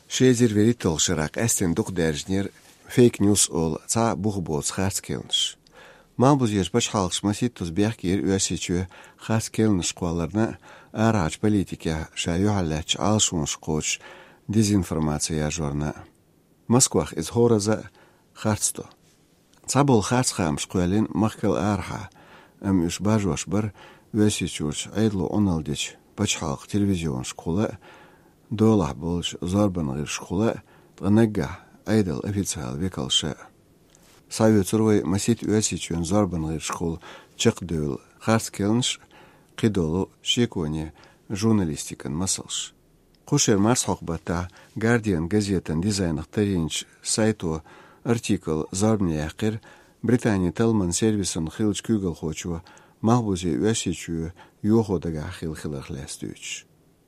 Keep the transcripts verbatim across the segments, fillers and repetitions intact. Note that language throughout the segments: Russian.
شيزر veritelg شراق استن دوق درجنير فيك نيوز أول تا بوخبوز خارج كيلنش. ما بوزيش باش حالش مسيت توز بيحكير واسيتشو خارج كيلنش قوالرنا أراج بوليتيكا شايو علاتش عالشونش قوش ديزينفورماتيا جورنا. مسكوخ إز هورزا خارجتو. صابول خارج خامش قوالين مخكل أرحا أم يش باجوش بر واسيتشوش عيدلو أونالديش باش حالق تلفزيون شقولا دولح بولش زاربن غير شقولا تغنقع عيدل أفيتسال بيكال شاء. سايو تروي مسيت واسيتشون زاربن غير شقول تشق دول خارج كيلنش قيدولو شيكوني جورناليستيكن مسلش. قوشير مارس حقبة تاع Guardian газетен ديزاين اختارينش سايتو ارتيكل زاربني يحقر بريطانيا تلمن سيرفيسن خيلش كوغل خوشوا محبوزي واسيتشو يوخو دقا خيل خيل خلاستوش.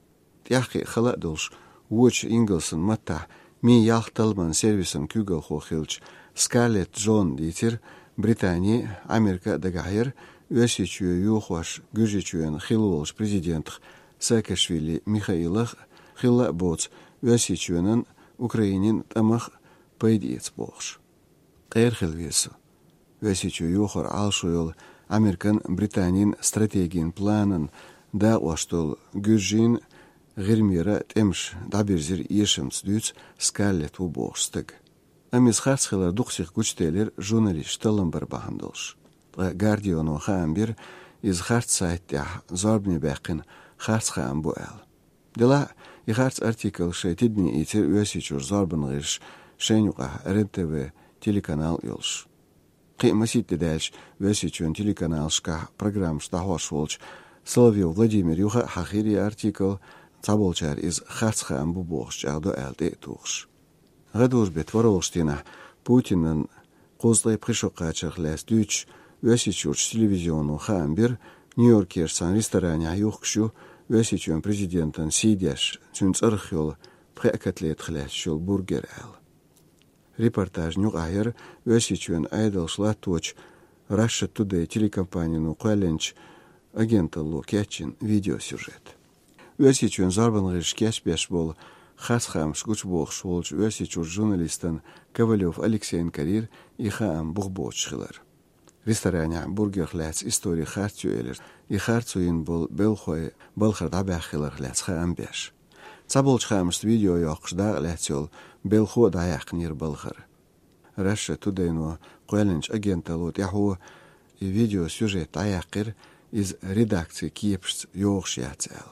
تيحقي خلق دولش ووش إنجلسن متع مي ياخ تلمن سيرفيسن كوغل خو خيلش سكارلت جون ديتر بريطانيا أمريكا دقاهير واسيتشو يوخوش جوجيتشوين خيلولش بريزيدنت ساكاشвили ميخائيلخ خيلا بوت واسيتشوينن أوكراينين تمخ بايديتس بوخش. غير خلويسو واسيتشو يوخر عالشويل أمريكان بريطانيين استراتيجين بلانن دا واشتول جوجين غير ميرا تمش دابيرزير يشمس دوت سكالت وبوخستق. أميز خارج خلال دوخسيخ كوشتيلر جورناليست تلمبر بهندلش. غارديون وخامبير إز خارج سايت تاع زاربني باقين خارج خام بوال. دلا يخارج ارتيكل شي تدني إيتر واسيتشور زاربن غيرش شينيقه رنتبه تيليكانال يلش. قيمة سيت دالش واسيتشون تيليكانال شكا программ штахош волч Соловьев Владимир Юха хахири артикл цаболчар из خارج خام بوبوخش عدو ألدي توخش. غدوش بتورولشتينا Путинен قوزلي بخشوقاتشخ لاس دوش واسيتشورش تلفزيونو خامبير نيويوركير سان ريستورانيا يوخشو واسيتشون بريزيدنتن سيدياش تنس أرخيول بخيأكتليت خلاس شول بورجر آل. ريبورتاج نيوغ آير واسيتشون آيدل شلاتوش راشا توداي تيليكомпанию نو قوالنش агенталло кятчин видеосюжет. واسيتشون زاربن غيرش كاش بيش بول خاص خامش قوش بوخ شولج واسيتشور جورناليستن كواليوف أليكسين كارير إخام بوخبوش خلر. ريستورانيا بورجر خلاص إستوري خارتيو إلر إخارتيوين بول بلخوي بلخر دعبا خلر خلاص خام بيش. صابولش خامش فيديو يوقش دا لاتيول بلخو دايق نير بلخر. راشا تودينو قوالنش أجنتالو تيحو فيديو سюжет دايقر из редакции Киепшц Йоркшиацел.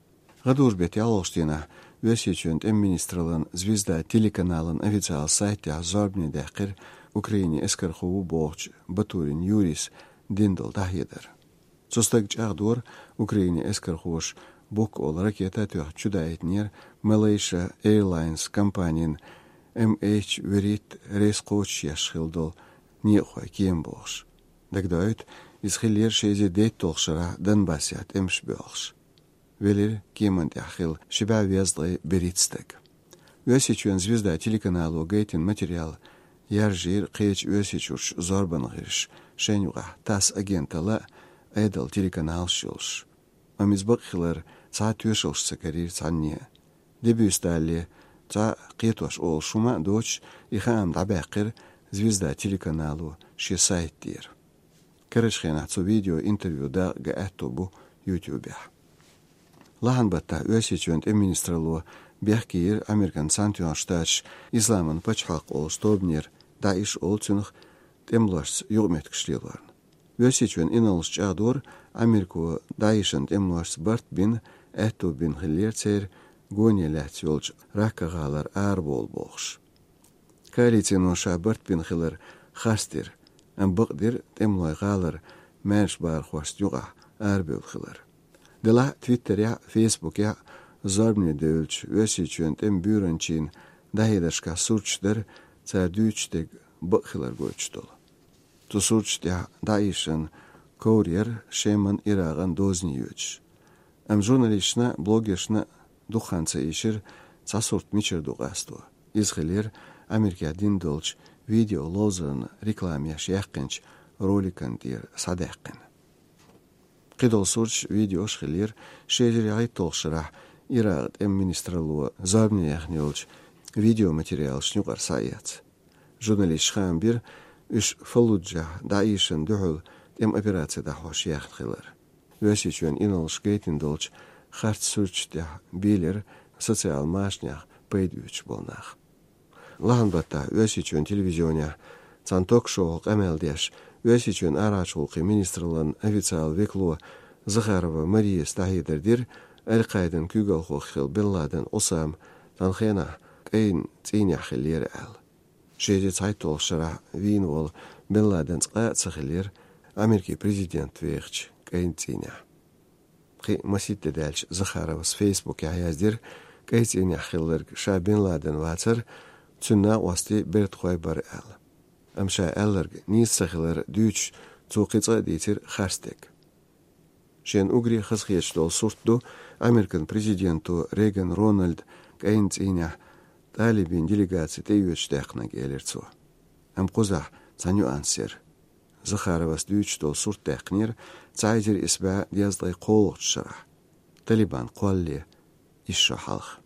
Гадуш бет ялоштина весичунд эмминистралан звезда телеканалан официал сайте Азорбни Дехкер Украине эскархову борч Батурин Юрис Диндал Дахедер. Цостагч Агдор Украине эскархош бок ол ракета тох чудаетнер Malaysia Airlines компаниян эм эйч верит рейскоч яшхилдол нехой кембош. Дагдайт из хилер шейзе дейт толшара Донбассиат эмш бёхш. Велер кемант яхил шиба везлы беритстек. Весичуэн звезда телеканалу гейтин материал яржир қейч весичурш зорбан ғирш шенюға тас агентала эдал телеканал шилш. Амизбақ хилер ца тюшилш сакарир цанне. Дебюстали ца қейтош ол шума доч ихаам дабақир звезда телеканалу ши сайттир. كرشخينا تسو فيديو انترفيو دا قاعدتو بو يوتيوب. لحن بطا واسيتشوانت امينسترالو بيحكير امريكان سانتيون شتاش إسلامن بچحاق اول ستوبنير دايش اول تنخ تملوش يغمت كشليلوارن. واسيتشوان انالش جادور امريكو دايشن تملوش برت بين اتو بين خلير تير غوني لات يولج راكا غالر اربول بوخش. كاليتينو شا برت بين خلر خاستير أم بقدر تملوي غالر مانش بار خوست يوغا أربيل خلر. دلا تويتر يا فيسبوك يا زاربني دولش واسيتشون تم بيورنشين داهيدرشكا سورش در تاردوش تيگ بقخلر گوچتول. تو سورش تيا دايشن كورير شيمن إراغان دوزني يوچ. أم جورناليشنا بلوگيشنا دوخانسا إيشير تا سورت ميچر دوغاستو. إزخلير أمريكا دين دولش فيديو لوزرن ريكلامياش يحقنش روليكن دير صداقن. قدول سورش فيديو شخلير شيجر يعيد تولشرح إراغت أم منسترالو زاربني يحنيولش Видео материал шнюгар саят. Журналист шхам бир үш Фалуджа даишен духул эм операция дахваш яхтхилар. Весичен инолш гейтин долч харт сурчтя билер социал машнях пейдвич болнах. Лаханбатта весичен телевизионя цанток шоу амелдеш весичен арачулқи министрлан официал векло Захарова Мария Стахидердир Аль-Кайдан Кюгалхохил Бен Ладен Осам Танхена Кейн Циньяхилер Ал. Шеже Цайтол Шара Винвол Бен Ладен Цахилер Америки президент Вехч Кейн Цинья. Хи Маситте Дальч Захарова с Фейсбук Яяздир Кейн Циньяхилер Ша Бен Ладен Вацер Цунна Ости Берт Хойбар Ал. Амша Аллерг Нис Сахилер Дюч Цукица Дитер Харстек. Шен угри хасхечдол суртду Американ президенту Реган Рональд Кейнциня талибин делегации тейвечдехна гелерцу. Ам кузах цаню ансер. Захаровас дючдол суртдехнер цайзер исба дяздай қолғчшара. Талибан қолли ишша халх.